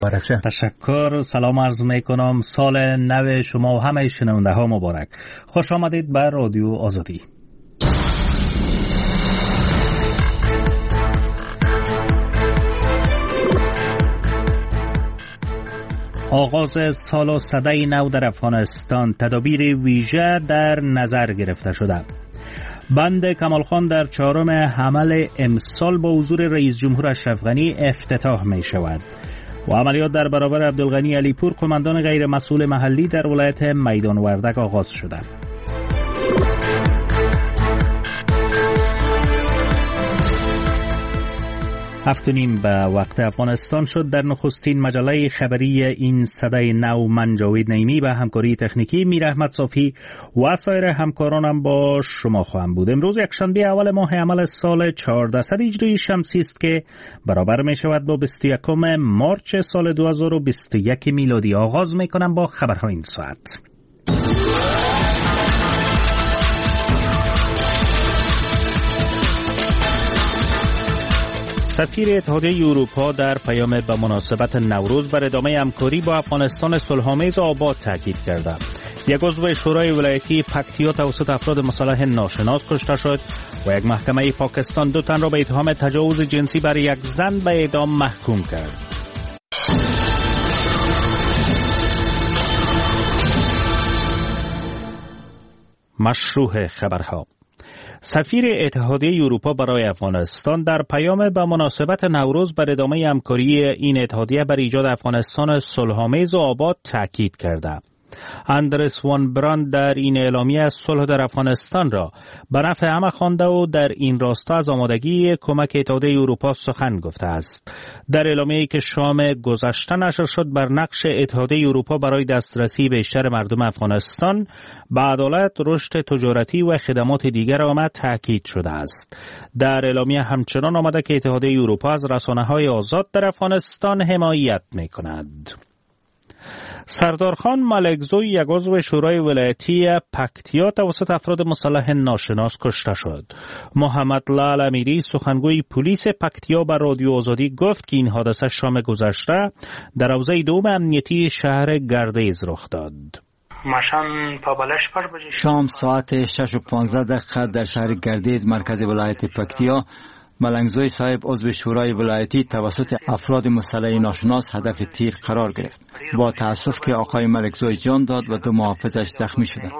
تشکر. سلام عرض میکنم. سال نو شما و همه شنونده ها مبارک. خوش آمدید به رادیو آزادی. آغاز سال و سده نو در افغانستان، تدابیر ویژه در نظر گرفته شده. بند کمال خان در 4 حمل امسال با حضور رئیس جمهور اشرف غنی افتتاح می شود و عملیات در برابر عبدالغنی علیپور، قماندان غیر مسئول محلی در ولایت میدان وردک آغاز شده. 7:30 به وقت افغانستان شد. در نخستین مجله خبری این سده نو من جاوید نعیمی به همکاری تکنیکی میر احمد صافی و سایر همکارانم با شما خواهم بود. امروز یکشنبه اول ماه عمل سال 1400 هجری شمسی است که برابر می شود با 21 مارچ سال 2021 میلادی. آغاز می کنم با خبرهای این ساعت. سفیر اتحادیه اروپا در پیام به مناسبت نوروز بر ادامه همکاری با افغانستان صلح‌آمیز و آباد تاکید کرده. یک عضو شورای ولایتی پکتیا توسط افراد مسلح ناشناس کشته شد و یک محکمه پاکستان 2 تن را به اتهام تجاوز جنسی بر یک زن به اعدام محکوم کرد. مشروع خبرها. سفیر اتحادیه اروپا برای افغانستان در پیام به مناسبت نوروز بر ادامه همکاری این اتحادیه بر ایجاد افغانستان صلح‌آمیز و آباد تاکید کرده. اندرس وان براند در این اعلامیه صلح در افغانستان را به نفع همه خوانده و در این راستا از آمادگی کمک اتحادیه اروپا سخن گفته است. در اعلامیه‌ای که شام گذشته نشر شد بر نقش اتحادیه اروپا برای دسترسی بیشتر مردم افغانستان به عدالت، رشد تجارتی و خدمات دیگر آمد تاکید شده است. در اعلامیه همچنان آمده که اتحادیه اروپا از رسانه‌های آزاد در افغانستان حمایت می‌کند. سردارخان ملکزوی، یک عضو شورای ولایتی پکتیا توسط افراد مسلح ناشناس کشته شد. محمد لال امیری، سخنگوی پلیس پکتیا، به رادیو آزادی گفت که این حادثه شام گذشته در حوزه 2 امنیتی شهر گردیز رخ داد. شام ساعت 6:15 در شهر گردیز مرکز ولایت پکتیا، ملنگزوی صاحب عضو شورای ولایتی توسط افراد مسلح ناشناس هدف تیر قرار گرفت. با تأسف که آقای ملکزوی جان داد و 2 محافظش زخمی شدند.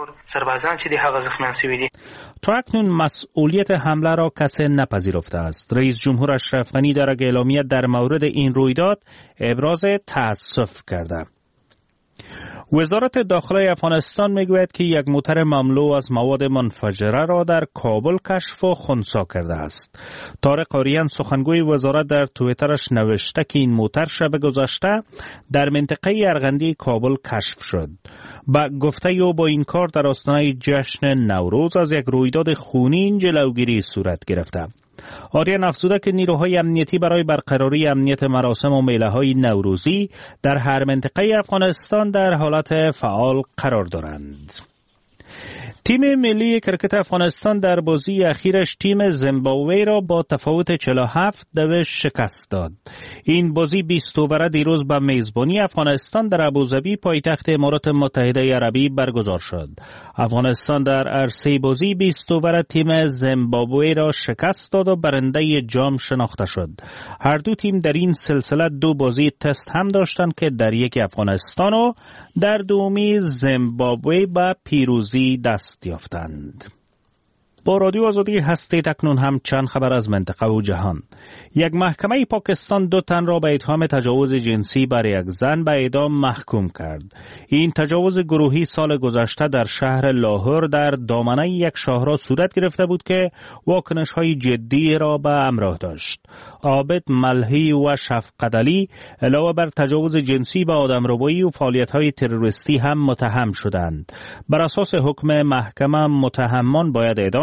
تا اکنون مسئولیت حمله را کسی نپذیرفته است. رئیس جمهور اشرف غنی در اعلامیه در مورد این رویداد ابراز تأسف کرده. وزارت داخله افغانستان میگوید که یک موتر مملو از مواد منفجره را در کابل کشف و خنثی کرده است. طارق آریان، سخنگوی وزارت، در توییترش نوشته که این موتر شب گذشته در منطقه ارغندی کابل کشف شد. با گفته او با این کار در آستانه جشن نوروز از یک رویداد خونین جلوگیری صورت گرفته. آریان افزوده که نیروهای امنیتی برای برقراری امنیت مراسم و میله‌های نوروزی در هر منطقه افغانستان در حالت فعال قرار دارند. تیم ملی کرکت افغانستان در بازی اخیرش تیم زیمبابوه را با تفاوت 47 شکست داد. این بازی 20 اووره دیروز به میزبانی افغانستان در ابوظبی پایتخت امارات متحده عربی برگزار شد. افغانستان در عرصه بازی 20 اووره تیم زیمبابوه را شکست داد و برنده جام شناخته شد. هر دو تیم در این سلسله 2 بازی تست هم داشتند که در یکی افغانستان و در دومی زیمبابوه به پیروزی دست یافتند. با رادیو آزادی هستید. اکنون هم چند خبر از منطقه و جهان. یک محکمه پاکستان 2 تن را به اتهام تجاوز جنسی بر یک زن به اعدام محکوم کرد. این تجاوز گروهی سال گذشته در شهر لاهور در دامنه یک شاهرا صورت گرفته بود که واکنش‌های جدی را به همراه داشت. عابد ملهی و شفقت علی علاوه بر تجاوز جنسی به آدمربایی و فعالیت‌های تروریستی هم متهم شدند. بر اساس حکم محکمه متهمان باید اعدام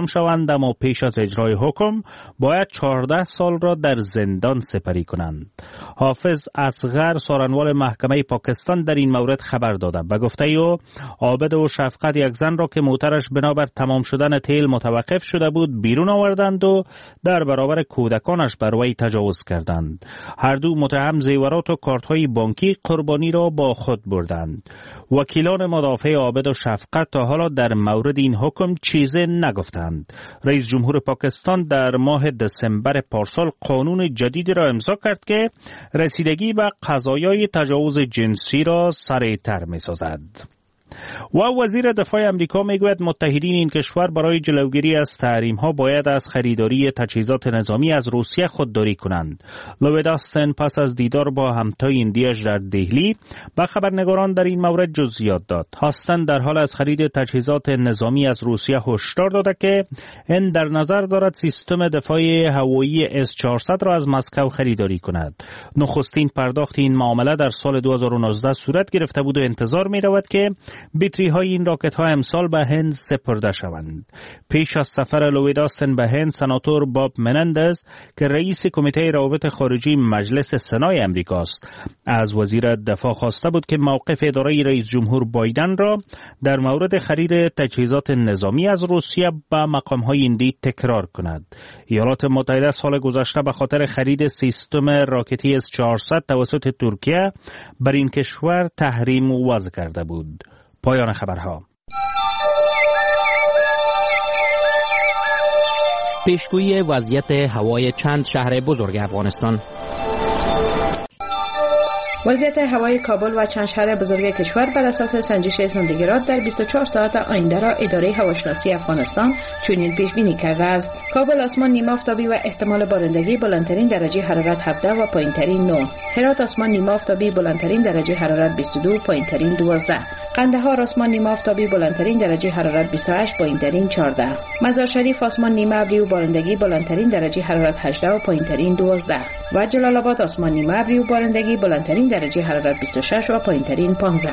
شوند، اما پیش از اجرای حکم باید 14 سال را در زندان سپری کنند. حافظ اصغر سارنوال محکمه پاکستان در این مورد خبر داده. به گفته او عابد و شفقت یک زن را که موترش بنابر تمام شدن تیل متوقف شده بود بیرون آوردند و در برابر کودکانش بر وی تجاوز کردند. هر دو متهم زیورات و کارت‌های بانکی قربانی را با خود بردند. وکیلان مدافع عابد و شفقت تا حالا در مورد این حکم چیزی نگفتند. رئیس جمهور پاکستان در ماه دسامبر پارسال قانون جدیدی را امضا کرد که رسیدگی به قضایای تجاوز جنسی را سریع‌تر می‌سازد. و وزیر دفاع امریکا میگوید متحدین این کشور برای جلوگیری از تحریم‌ها باید از خریداری تجهیزات نظامی از روسیه خودداری کنند. لوید آستن پس از دیدار با همتای ایندیش در دهلی به خبرنگاران در این مورد جزئیات داد. آستن در حال از خرید تجهیزات نظامی از روسیه هشدار داده که این در نظر دارد سیستم دفاع هوایی S-400 را از مسکو خریداری کند. نخستین پرداخت این معامله در سال 2019 صورت گرفته بود و انتظار می‌رود که بطری های این راکت ها امسال به هند سپرده شوند. پیش از سفر لوید آستن به هند، سناتور باب منندز که رئیس کمیته روابط خارجی مجلس سنای امریکا است، از وزیر دفاع خواسته بود که موقف اداره رئیس جمهور بایدن را در مورد خرید تجهیزات نظامی از روسیه به مقام های هندی تکرار کند. ایالات متحده سال گذشته به خاطر خرید سیستم راکتی S-400 توسط ترکیه بر این کشور تحریم وضع کرده بود. پایان خبرها. پیشگویی وضعیت هوای چند شهر بزرگ افغانستان. وضعیت هوای کابل و چند شهر بزرگ کشور بر اساس سنجش زندگیرات در 24 ساعت آینده را اداره هواشناسی افغانستان چنین پیش بینی کرده است. کابل آسمان نیمه آفتابی و احتمال بارندگی، بلندترین درجه حرارت 17 و پایینترین 9. هرات آسمان نیمه آفتابی، بلندترین درجه حرارت 22، پایینترین 12. قندهار آسمان نیمه آفتابی، بلندترین درجه حرارت 28، پایینترین 14. مزار شریف آسمان نیمه ابری و بارندگی، بلندترین درجه حرارت 18 و پایینترین 12. و جلال آباد آسمان نیمه ابری و بارندگی، بلندترین درجه حرارت 26 و پایینترین 15.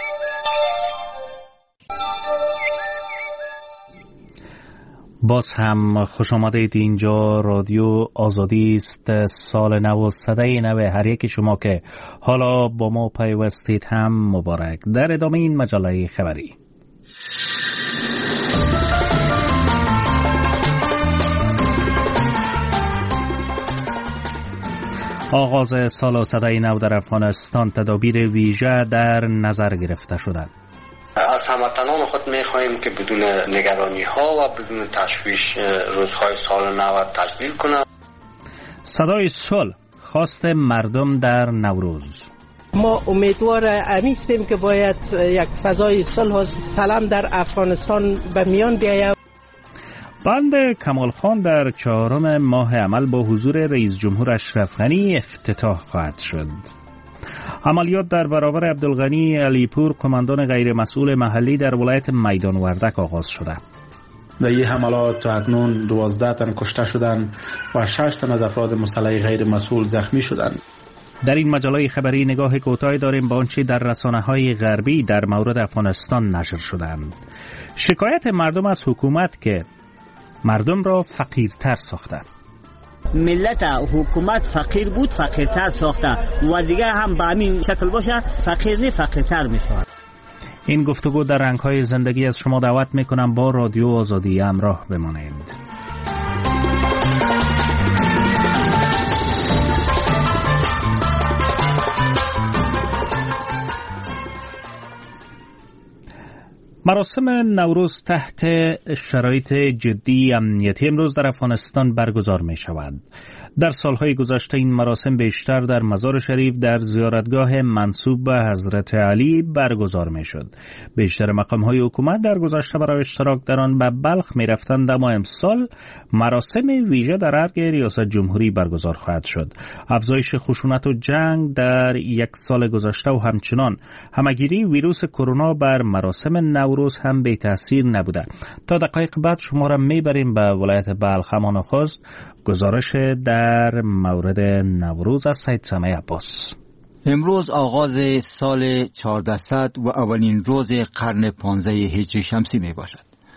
باز هم خوش آمدید. اینجا رادیو آزادی است. سال نو و سده نو هر یک شما که حالا با ما پیوستید هم مبارک. در ادامه این مجله خبری آغاز سال و سده نو در افغانستان، تدابیر ویژه در نظر گرفته شده. از هموطنان خود می‌خواهیم که بدون نگرانی‌ها و بدون تشویش روزهای سال نو تجلیل کنند. صدای صلح خواست مردم در نوروز. ما امیدوار هستیم که باید یک فضای صلح و سلام در افغانستان به میان بیاید. بند کمال خان در 4 ماه عمل با حضور رئیس جمهور اشرف غنی افتتاح خواهد شد. عملیات در برابر عبدالغنی علیپور، کماندان غیر مسئول محلی در ولایت میدان وردک آغاز شده. در این حملات تا اکنون 12 تن کشته شدند و 6 تن از افراد مسلح غیر مسئول زخمی شدند. در این مجله خبری نگاه کوتاهی داریم به آنچه در رسانه‌های غربی در مورد افغانستان نشر شدند. شکایت مردم از حکومت که مردم را فقیرتر ساخته. ملت حکومت فقیر بود، فقیرتر ساخته و دیگه هم به همین شکل باشه فقیر نه فقیرتر میشود. این گفتگو در رنگ‌های زندگی از شما دعوت میکنم با رادیو آزادی همراه بمانید. مراسم نوروز تحت شرایط جدی امنیتی امروز در افغانستان برگزار می شود. در سالهای گذشته این مراسم بیشتر در مزار شریف در زیارتگاه منسوب به حضرت علی برگزار می شد. بیشتر مقام‌های حکومت در گذشته برای اشتراک در آن به بلخ می رفتند، اما امسال مراسم ویژه در ارگ ریاست جمهوری برگزار خواهد شد. افزایش خشونت و جنگ در یک سال گذشته و همچنان همگیری ویروس کرونا بر مراسم نوروز هم بی تأثیر نبوده. تا دقایق بعد شما را میبریم به ولایت بلخ. همان خواست گزارش در مورد نوروز از سید سمیع عباس. امروز آغاز سال 1400 و اولین روز قرن 15 هجری شمسی می باشد.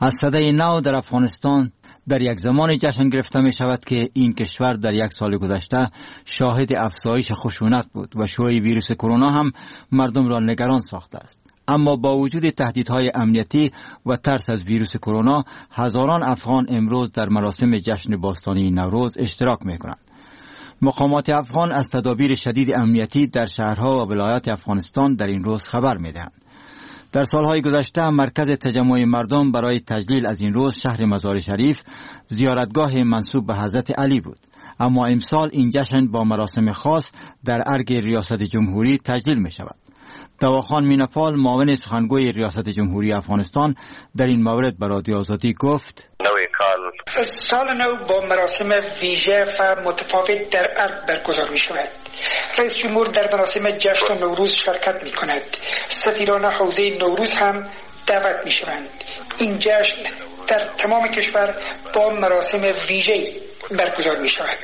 از صدای نو در افغانستان در یک زمان جشن گرفته می شود که این کشور در یک سال گذشته شاهد افزایش خشونت بود و شیوع ویروس کرونا هم مردم را نگران ساخته است. اما با وجود تهدیدهای امنیتی و ترس از ویروس کرونا، هزاران افغان امروز در مراسم جشن باستانی نوروز اشتراک می کنند. مقامات افغان از تدابیر شدید امنیتی در شهرها و ولایات افغانستان در این روز خبر می دهند. در سالهای گذشته مرکز تجمع مردم برای تجلیل از این روز شهر مزار شریف زیارتگاه منسوب به حضرت علی بود. اما امسال این جشن با مراسم خاص در ارگ ریاست جمهوری تجلیل می شود. دواخان مینپال معاون سخنگوی ریاست جمهوری افغانستان در این مورد به رادیو آزادی گفت: سال نو با مراسم ویژه و متفاوت در ارگ برگزار می شود. رئیس جمهور در مراسم جشن نوروز شرکت می کند. سفیران حوزه نوروز هم دعوت می شوند. این جشن در تمام کشور با مراسم ویژه برگزار می شود.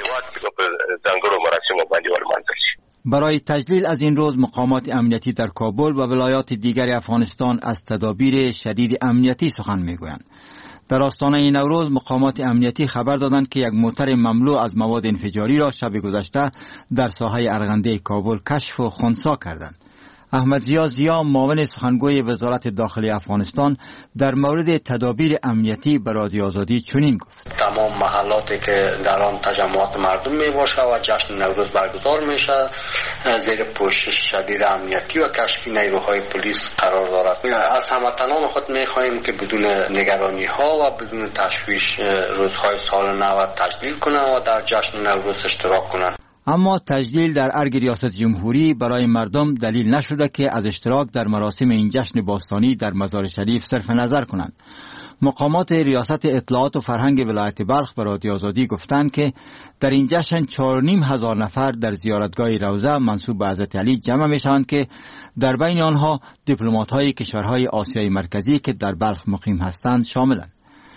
برای تجلیل از این روز مقامات امنیتی در کابل و ولایات دیگر افغانستان از تدابیر شدید امنیتی سخن می گویند. در آستانه نوروز مقامات امنیتی خبر دادند که یک موتر مملو از مواد انفجاری را شب گذشته در ساحه ارغنده کابل کشف و خنثی کردند. احمد زیا معاون سخنگوی وزارت داخلی افغانستان در مورد تدابیر امنیتی به رادیو آزادی چنین گفت: تمام محلاتی که در آن تجمعات مردم می باشه و جشن نوروز برگزار میشه زیر پوشش شدید امنیتی و کشفی نیروهای پلیس قرار دارد. از هموطنان خود می خواهیم که بدون نگرانی ها و بدون تشویش روزهای سال نو تجلیل کنند و در جشن نوروز اشتراک کنند. اما تجلیل در ارگ ریاست جمهوری برای مردم دلیل نشده که از اشتراک در مراسم این جشن باستانی در مزار شریف صرف نظر کنند. مقامات ریاست اطلاعات و فرهنگ ولایت بلخ به رادیو آزادی گفتند که در این جشن 4,500 نفر در زیارتگاه روضه منسوب به حضرت علی جمع می شوند که در بین آنها دیپلمات‌های کشورهای آسیای مرکزی که در بلخ مقیم هستند شاملند.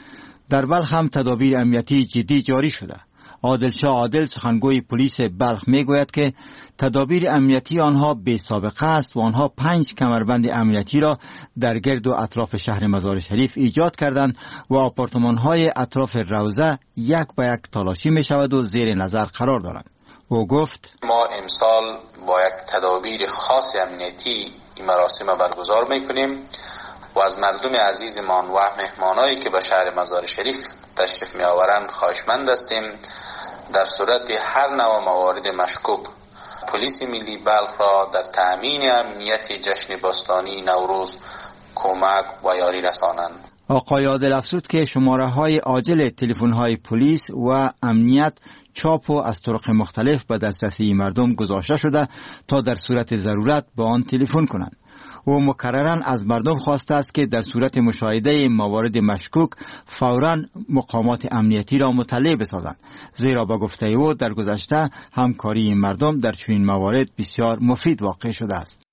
در بلخ هم تدابیر امنیتی جدی جاری شده. عادلشاه عادل سخنگوی پلیس بلخ می گوید که تدابیر امنیتی آنها بی سابقه است و آنها 5 کمربند امنیتی را در گرد و اطراف شهر مزار شریف ایجاد کردند و آپارتمان‌های اطراف روضه یک به یک تلاشی می شود و زیر نظر قرار دارند. او گفت: ما امسال با یک تدابیر خاص امنیتی این مراسم برگزار می کنیم و از مردم عزیزمان و مهمانایی که به شهر مزار شریف تشریف می آورند خواهشمند هستیم در صورت هر نوع موارد مشکوک پلیس ملی بلخ را در تأمین امنیت جشن باستانی نوروز کمک و یاری رسانند. آقای عادل افزود که شماره‌های عاجل تلفن‌های پلیس و امنیت چاپ و از طرق مختلف به دسترسی مردم گذاشته شده تا در صورت ضرورت با آن تلفن کنند. او مکرراً از مردم خواسته است که در صورت مشاهده موارد مشکوک فوراً مقامات امنیتی را مطلع بسازند، زیرا با گفته او در گذشته همکاری مردم در چنین موارد بسیار مفید واقع شده است.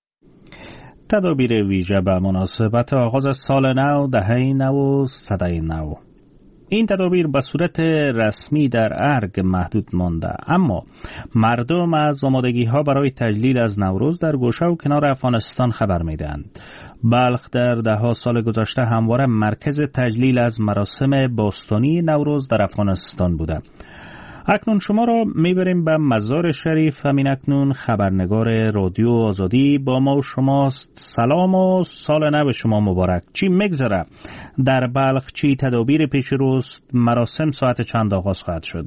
تدابیر ویژه به مناسبت آغاز سال نو، دهه نو و سده نو. این تدابیر به صورت رسمی در ارگ محدود مانده، اما مردم از آمادگی‌ها برای تجلیل از نوروز در گوشه و کنار افغانستان خبر می‌دهند. بلخ در ده‌ها سال گذشته همواره مرکز تجلیل از مراسم باستانی نوروز در افغانستان بوده. اکنون شما را میبریم به مزار شریف. همین اکنون خبرنگار رادیو آزادی با ما و شماست. سلام و سال نو شما مبارک. چی میگذره در بلخ؟ چی تدابیر پیش روست؟ مراسم ساعت چند آغاز خواهد شد؟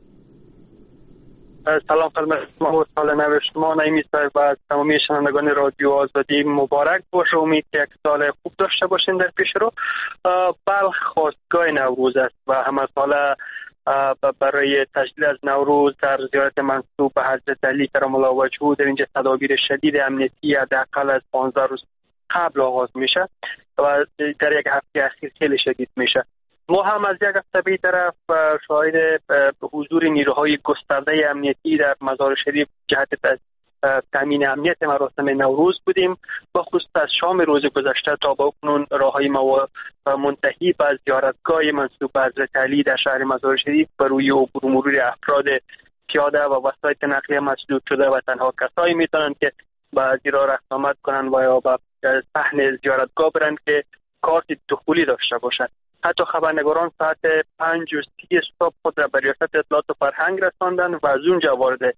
سلام خدمت شما و سال نو شما. نعیمی صاحب و تمامی شنوندگان رادیو آزادی مبارک باشه. امید که یک سال خوب داشته باشین در پیش رو. بلخ خواستگاه نوروز است و همه ساله برای تجلیل از نوروز در زیارت منسوب به حضرت علی کرم الله وجهه در اینجا تدابیر شدید امنیتی حداقل از 15 روز قبل آغاز میشه و در یک هفته اخیر خیلی شدید میشه. ما هم از یک هفته به طرف شاهد حضور نیروهای گسترده امنیتی در مزار شریف جهت تامین امنیت مراسم نوروز بودیم. با خصوص از شام روز گذشته تا با اکنون راههای منتهی به زیارتگاه منسوب به حضرت علی در شهر مزار شریف بر روی عبور و مرور افراد پیاده و وسایط نقلیه مسدود شده و تنها کسایی میتونند که به زیرا رفت آمد کنند و یا به صحن زیارتگاه برند که کارت دخولی داشته باشند. حتی خبرنگاران ساعت 5:30 صبح خود را به ریاست اطلاعات و فرهنگ رساندن و از اونجا وارد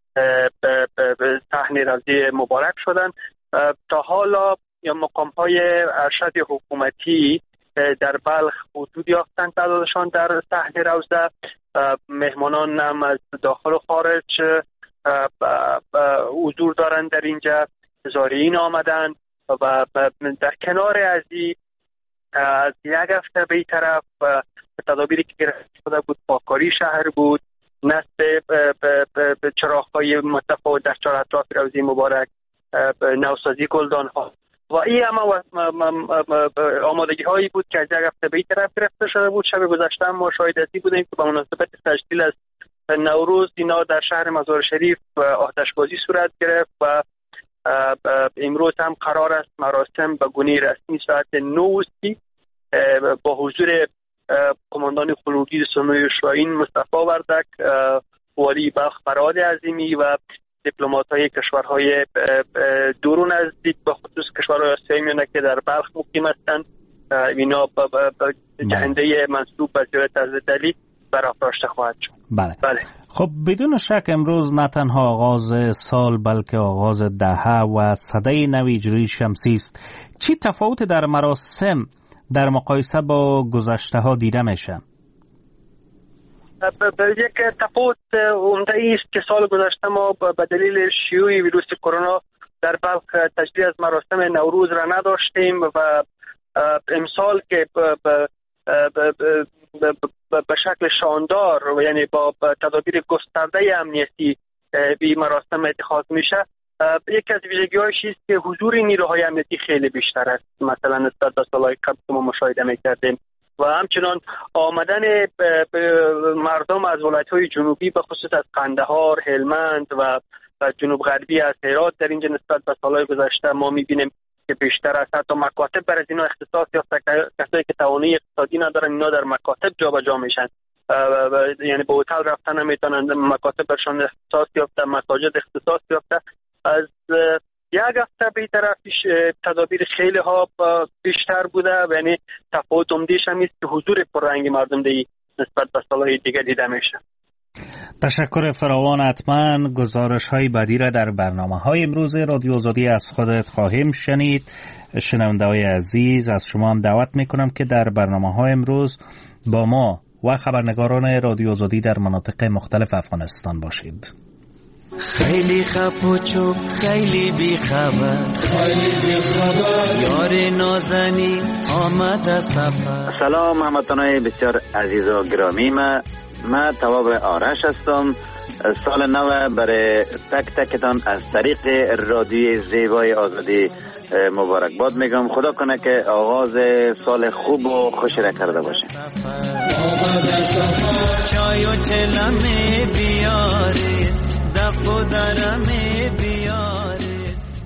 صحن روضه مبارک شدن. تا حالا مقام‌های ارشد حکومتی در بلخ حضور یافتند، تعدادشان در صحن روضه. مهمانان هم از داخل و خارج حضور دارند در اینجا، زائرین آمدند و در کنار از یک هفته به این طرف تدابیری که گرفته شده بود پاککاری شهر بود، نصب چراغ‌های متفاوت در چهار اطراف روضه مبارک، نوسازی گلدان‌ها و این همه آمادگی هایی بود که از یک هفته به این طرف گرفته شده بود. شب گذشته ما شاهدتی بودیم که به مناسبت تجلیل از نوروز اینا در شهر مزار شریف آتشبازی صورت گرفت و امروز هم قرار است مراسم به گونه رسمی ساعت 9 با حضور قماندان خلوگی سنوی شاهین مصطفی وردک، والی بلخ فرهاد عظیمی و دیپلمات‌های کشورهای دور و نزدیک به خصوص کشورهای آسیایی میانه که در بلخ مقیم هستند، اینا جهنده منصوب به زیارت حضرت علی برافراشته خواهد شد. بله. خب بدون شک امروز نه تنها آغاز سال بلکه آغاز دهه و سده نو هجری شمسی است. چی تفاوت در مراسم در مقایسه با گذشته ها دیده میشه؟ یک تفاوت عمده است که سال گذشته ما به دلیل شیوع ویروس کرونا در بلخ تجلیل از مراسم نوروز را نداشتیم و امسال که به شکل شاندار و یعنی با تدابیر گسترده امنیتی به مراسم اتخاذ میشه. یکی از ویژگی‌هاش است که حضور نیروهای امنیتی خیلی بیشتر است مثلا نسبت به سال‌های قبل که ما مشاهده می‌کردیم و همچنان آمدن مردم از ولایت‌های جنوبی به خصوص از قندهار، هلمند و جنوب غربی از هرات در اینجا نسبت به سال‌های گذشته ما می‌بینیم که بیشتر است. حتی مکاتب بر از اینا اختصاص یافته، کسایی که توانایی اقتصادی ندارن اینا در مکاتب جابجا میشن، یعنی به هتل رفتن نمیتونن، مکاتب برشان اختصاص یافته، مساجد اختصاص یافته. از یک هفته به طرف تدابیر خیلی ها بیشتر بوده، یعنی تفاوت عمده‌اش هم است که حضور پررنگ مردم نسبت به سال‌های دیگه دیده میشه. تشکر فراوان. حتما گزارش های بعدی را در برنامه‌های امروز رادیو آزادی از خودت خواهیم شنید. شنونده‌های عزیز از شما هم دعوت میکنم که در برنامه‌های امروز با ما و خبرنگاران رادیو آزادی در مناطق مختلف افغانستان باشید. خیلی خپوچو خیلی بی خبر یار نازنی آمد از سفر. سلام هموطنان بسیار عزیز و گرامی، من تواب آرش هستم. سال نو برای تک تکتان از طریق رادیوی زیبای آزادی مبارکباد میگم. خدا کنه که آغاز سال خوب و خوش را کرده باشه. چای و چلمه بیاری دفو درمه بیاری.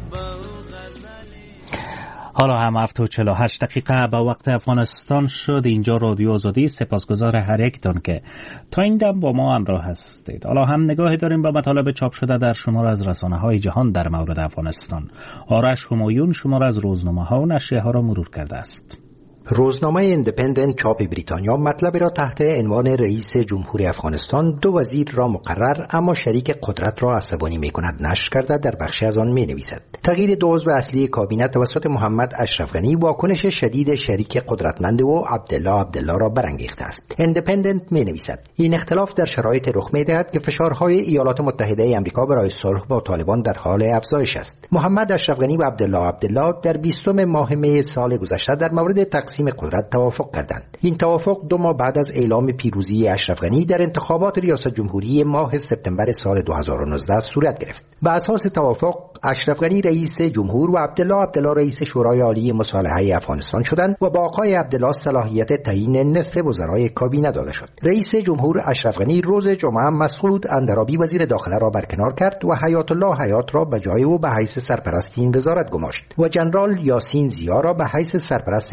حالا هم 7:48 به وقت افغانستان شد. اینجا رادیو آزادی. سپاسگزار هر یکتان که تا این دم با ما همراه هستید. حالا هم نگاهی داریم به مطالب چاپ شده در شمار از رسانه‌های جهان در مورد افغانستان. آرش همایون شمار از روزنامه‌ها و نشریه‌ها را مرور کرده است. روزنامه ایندیپندنت چاپ بریتانیا مطلبی را تحت عنوان رئیس جمهوری افغانستان 2 وزیر را مقرر اما شریک قدرت را عصبانی می‌کند نشر کرده. در بخشی از آن می‌نویسد تغییر 2 عضو اصلی کابینه توسط محمد اشرف غنی واکنش شدید شریک قدرتمند و عبدالله را برانگیخته است. ایندیپندنت می‌نویسد این اختلاف در شرایط رخ می‌دهد که فشارهای ایالات متحده آمریکا برای صلح با طالبان در حال افزایش است. محمد اشرف غنی و عبدالله در 20 ماه می سال گذشته در مورد تقسیم قدرت توافق کردند. این توافق 2 ماه بعد از اعلام پیروزی اشرف غنی در انتخابات ریاست جمهوری ماه سپتامبر سال 2019 صورت گرفت. بر اساس توافق اشرف غنی رئیس جمهور و عبدالله رئیس شورای عالی مصالحه افغانستان شدند و با آقای عبدالله صلاحیت تعیین نصف وزرای کابینه داده شد. رئیس جمهور اشرف غنی روز جمعه مسعود اندرابی وزیر داخله را برکنار کرد و حیات الله حیات را به جای او به حیث سرپرست این وزارت گماشت و جنرال یاسین زیا را به حیث سرپرست وزارت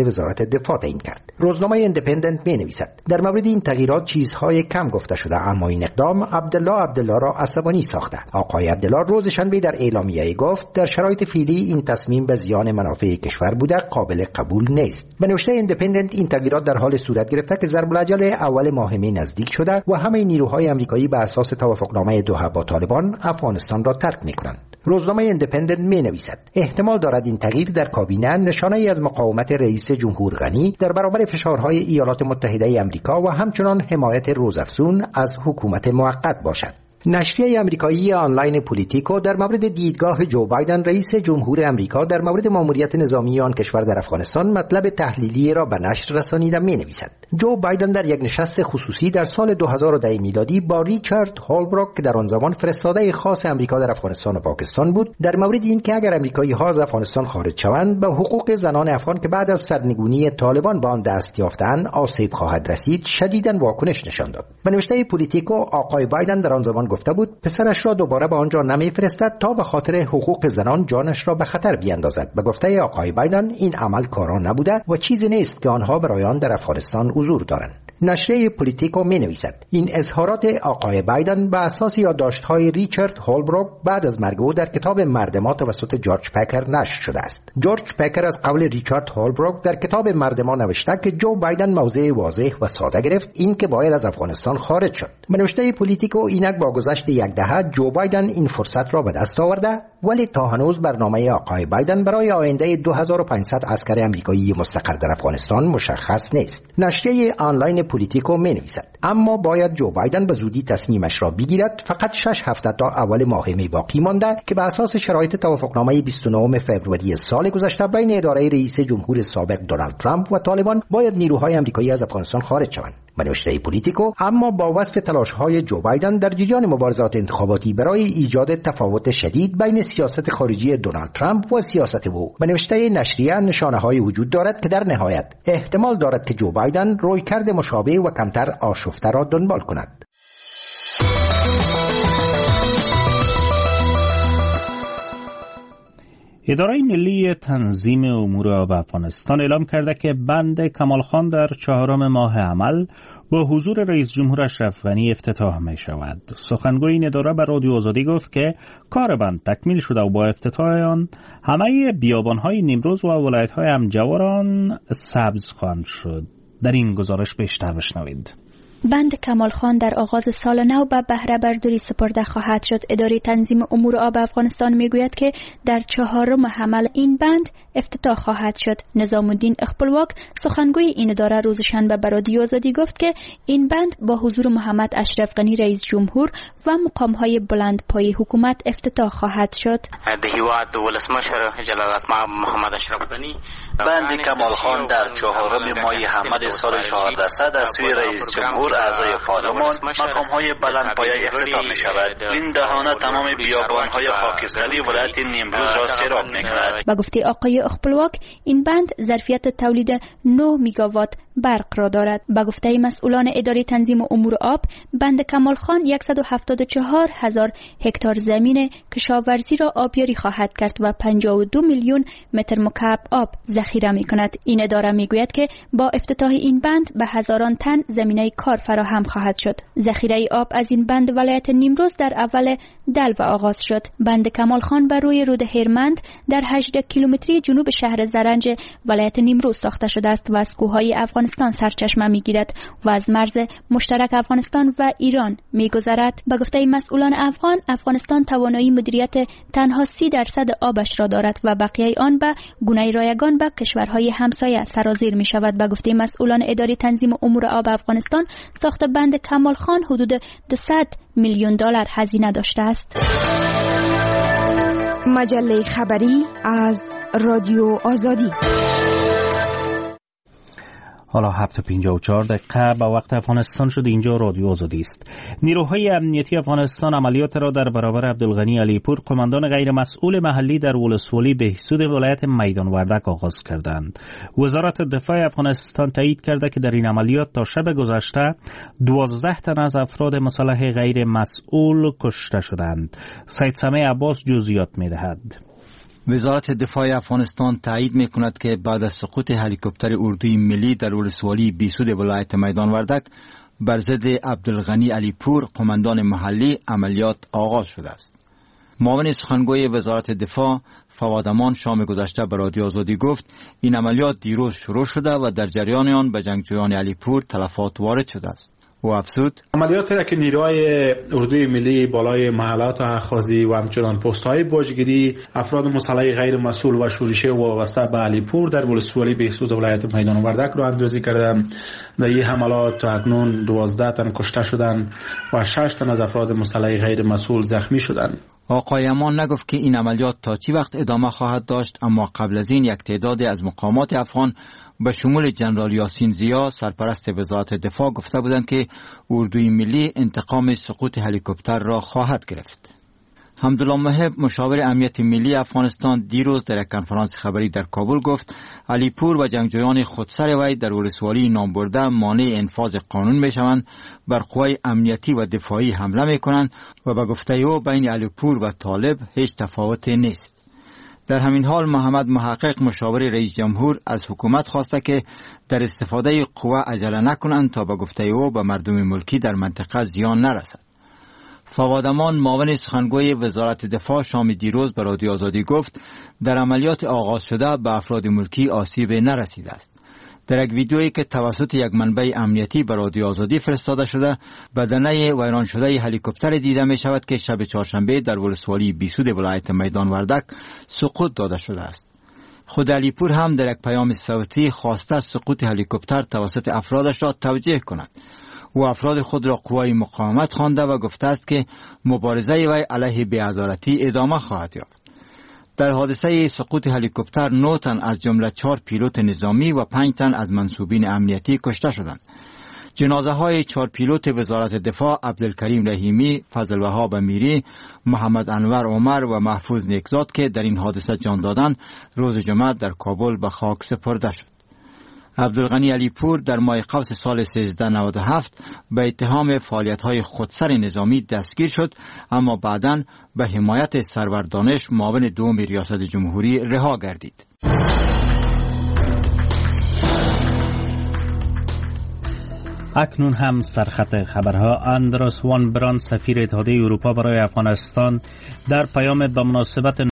دفاع تعیین کرد. روزنامه ایندیپندنت می‌نویسد در مورد این تغییرات چیزهای کم گفته شده، اما این اقدام عبدالله را عصبانی ساخته. آقای عبدالله روز شنبه در اعلامیه گفت در شرایط فعلی این تصمیم به زیان منافع کشور بوده قابل قبول نیست. به نوشته ایندیپندنت این تغییرات در حال صورت گرفته که ضرب العجل اول ماه می نزدیک شده و همه نیروهای آمریکایی بر اساس توافقنامه دوحه با طالبان افغانستان را ترک می‌کنند. روزنامه ایندیپندنت می‌نویسد احتمال دارد این تغییر در کابینه نشانه‌ای از مقاومت رئیس جمهور غنی در برابر فشارهای ایالات متحده آمریکا و همچنان حمایت روزافزون از حکومت موقت باشد. نشریه آمریکایی آنلاین پولیتیکو در مورد دیدگاه جو بایدن رئیس جمهور آمریکا در مورد ماموریت نظامی آن کشور در افغانستان مطلب تحلیلی را به نشر رسانیده می‌نویسد. جو بایدن در یک نشست خصوصی در سال 2010 میلادی با ریچارد هولبروک که در آن زمان فرستاده خاص آمریکا در افغانستان و پاکستان بود، در مورد اینکه اگر آمریکایی‌ها از افغانستان خارج شوند به حقوق زنان افغان که بعد از سرنگونی طالبان به آن دست یافتند آسیب خواهد رسید، شدیداً واکنش نشان داد. به نوشته پولیتیکو آقای بایدن در آن زمان گفته بود پسرش را دوباره به آنجا نمیفرستد تا به خاطر حقوق زنان جانش را به خطر بیاندازد. به گفته آقای بایدن این عمل کارا نبوده و چیزی نیست که آنها برای آن در افغانستان حضور دارند. نشریه پولیتیکو می-نویسد این اظهارات آقای بایدن به اساس یادداشت‌های ریچارد هولبروک بعد از مرگ او در کتاب مردما توسط جورج پکر نشر شده است. جورج پکر از قول ریچارد هولبروک در کتاب مردما نوشته که جو بایدن موضع واضح و ساده گرفت این که باید از افغانستان خارج شد. به نوشته پولیتیکو اینک با گذشت یک دهه جو بایدن این فرصت را به دست آورده، ولی تا هنوز برنامه آقای بایدن برای آینده 2500 عسکر آمریکایی مستقر در افغانستان مشخص نیست. نشریه آنلاین پولیتیکو می‌نویسد اما باید جو بایدن به زودی تصمیمش را بگیرد. فقط 6 هفته تا اول ماه می باقی مانده که به اساس شرایط توافقنامه 29 فوریه سال گذشته بین اداره رئیس جمهور سابق دونالد ترامپ و طالبان باید نیروهای آمریکایی از افغانستان خارج شوند. به نوشته پولیتیکو اما با وصف تلاش‌های جو بایدن در جریان مبارزات انتخاباتی برای ایجاد تفاوت شدید بین سیاست خارجی دونالد ترامپ و سیاست او، به نوشته نشریه نشانه‌هایی وجود دارد که در نهایت احتمال دارد که جو بایدن رویکرد مشابه و کمتر آشفته را دنبال کند. اداره ملی تنظیم امور آب افغانستان اعلام کرده که بند کمال خان در 4 ماه عمل با حضور رئیس جمهور اشرف غنی افتتاح می شود. سخنگوی این اداره به رادیو آزادی گفت که کار بند تکمیل شده و با افتتاح آن همه بیابان‌های نیمروز و ولایت‌های همجوار سبز خواهند شد. در این گزارش بیشتر بشنوید. بند کمال خان در آغاز سال نو به بهره برداری سپرده خواهد شد. اداره تنظیم امور آب افغانستان میگوید که در 4 عمل این بند افتتاح خواهد شد. نظام الدین اخپلواک سخنگوی این اداره روز شنبه به رادیو آزادی گفت که این بند با حضور محمد اشرف غنی رئیس جمهور و مقام‌های بلند پای حکومت افتتاح خواهد شد. د هیواد ولسمشر جلالت محمد اشرف غنی بند کمال خان در 4 ماه حمل سال 1400 از سوی رئیس جمهور اعضای پارلمان مقام‌های بلندپایه افتتاح می شود. این دهانه تمام بیابان‌های خاکستری ولایت نیمروز را سیراب می‌کند. با گفته آقای اخپلواک این بند ظرفیت تولید 9 میگاوات برق را دارد. با گفته مسئولان اداره تنظیم امور آب بند کمال خان 174,000 هکتار زمین کشاورزی را آبیاری خواهد کرد و 52 میلیون متر مکعب آب ذخیره می‌کند. این اداره میگوید که با افتتاح این بند به هزاران تن زمینه کار فراهم خواهد شد. ذخیره آب از این بند ولایت نیمروز در اول دلو آغاز شد. بند کمال خان بر روی رود هرمند در 18 کیلومتری جنوب شهر زرنج ولایت نیمروز ساخته شده است و از کوههای افغانستان سرچشمه میگیرد و از مرز مشترک افغانستان و ایران میگذرد. به گفته مسئولان افغان، افغانستان توانایی مدیریت تنها 30% آبش را دارد و بقیه آن به گونه رایگان به کشورهای همسایه سرازیر می شود. به گفته مسئولان اداره تنظیم امور آب افغانستان، ساخت بند کمال خان حدود 200 میلیون دلار هزینه داشته است. مجله خبری از رادیو آزادی. حالا 7:54 به وقت افغانستان شد. اینجا رادیو آزادی است. نیروهای امنیتی افغانستان عملیات را در برابر عبدالغنی علیپور، قماندان غیر مسئول محلی در ولسوالی بهسود ولایت میدان وردک آغاز کردند. وزارت دفاع افغانستان تایید کرده که در این عملیات تا شب گذشته 12 تن از افراد مسلح غیر مسئول کشته شدند. سید سمیع عباس جزئیات می‌دهد. وزارت دفاع افغانستان تایید میکند که بعد از سقوط هلیکوپتر اردوی ملی در ولسوالی بیسود ولایت میدان وردک بر ضد عبدالغنی علی پور قماندان محلی عملیات آغاز شده است. معاون سخنگوی وزارت دفاع فواد امان شام گذشته به رادیو آزادی گفت این عملیات دیروز شروع شده و در جریان آن به جنگجویان علی پور تلفات وارد شده است. او افزود عملیاتی را که نیروهای اردوی ملی بالای محلات اخاذی و همچنان پست‌های باجگیری افراد مسلح غیر مسئول و شورشی وابسته به علی پور در ولسوالی بهسود ولایت میدان وردک را اندازی کردند. در این حملات تا اکنون 12 تن کشته شدند و 6 تن از افراد مسلح غیر مسئول زخمی شدند. آقای امان نگفت که این عملیات تا چی وقت ادامه خواهد داشت، اما قبل از این یک تعداد از مقامات افغان به شمول جنرال یاسین زیا سرپرست وزارت دفاع گفته بودند که اردوی ملی انتقام سقوط هلیکوپتر را خواهد گرفت. حمدالله محب مشاور امنیت ملی افغانستان دیروز در یک کنفرانس خبری در کابل گفت علی پور و جنگجویان خودسر وی در ولسوالی نامبرده مانع انفاذ قانون میشوند، بر قوای امنیتی و دفاعی حمله میکنند و به گفته او بین علی پور و طالب هیچ تفاوت نیست. در همین حال محمد محقق مشاور رئیس جمهور از حکومت خواسته که در استفاده قوه عجله نکنند تا به گفته او به مردم ملکی در منطقه زیان نرسد. فواد امان معاون سخنگوی وزارت دفاع شام دیروز به رادیو آزادی گفت در عملیات آغاز شده به افراد ملکی آسیب نرسیده است. در یک ویدیویی که توسط یک منبع امنیتی به رادیو آزادی فرستاده شده بدنه ویران شده هلیکوپتر دیده می شود که شب چهارشنبه در ولسوالی بیسود ولایت میدان وردک سقوط داده شده است. خود علی پور هم در یک پیام صوتی خواسته سقوط هلیکوپتر توسط افرادش را توجیه کند. او افراد خود را قوای مقاومت خوانده و گفته است که مبارزه وی علیه بی‌عدالتی ادامه خواهد یافت. در حادثه سقوط هلیکوپتر 9 تن از جمله 4 پیلوت نظامی و 5 تن از منصوبین امنیتی کشته شدند. جنازه های 4 پیلوت وزارت دفاع عبدالکریم رحیمی، فضل وهاب امیری، محمد انور عمر و محفوظ نیکزاد که در این حادثه جان دادند روز جمعه در کابل به خاک سپرده شد. عبدالغنی علی پور در ماه قوس سال 1397 به اتهام فعالیت‌های خودسر نظامی دستگیر شد، اما بعداً به حمایت سرور دانش معاون دوم ریاست جمهوری رها گردید. اکنون هم سرخط خبرها. اندراس وان بران سفیر اتحادیه اروپا برای افغانستان در پیام به مناسبت